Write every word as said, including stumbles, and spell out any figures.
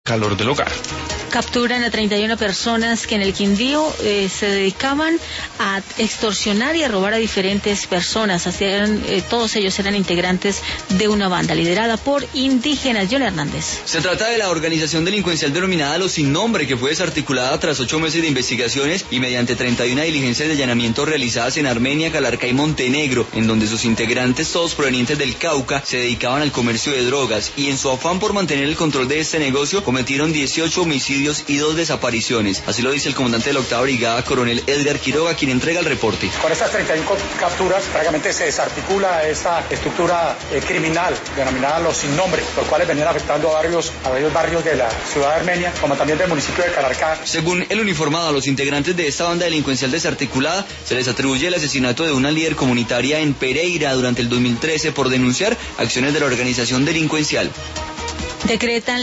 calor del hogar. Capturan a treinta y una personas que en el Quindío eh, se dedicaban a extorsionar y a robar a diferentes personas. Así eran, eh, todos ellos eran integrantes de una banda liderada por indígenas. John Hernández. Se trata de la organización delincuencial denominada Los Sin Nombre, que fue desarticulada tras ocho meses de investigaciones y mediante treinta y una diligencias de allanamiento realizadas en Armenia, Calarcá y Montenegro, en donde sus integrantes, todos provenientes del Cauca, se dedicaban al comercio de drogas y en su afán por mantener el control de este negocio cometieron dieciocho homicidios y dos desapariciones. Así lo dice el comandante de la octava brigada, coronel Edgar Quiroga, quien entrega el reporte. Con estas treinta y una capturas, prácticamente se desarticula esta estructura eh, criminal denominada Los Sin Nombre, los cuales venían afectando a varios, a varios barrios de la ciudad de Armenia, como también del municipio de Calarcá. Según el uniformado, a los integrantes de esta banda delincuencial desarticulada se les atribuye el asesinato de una líder comunitaria en Pereira durante el dos mil trece por denunciar acciones de la organización delincuencial. Decretan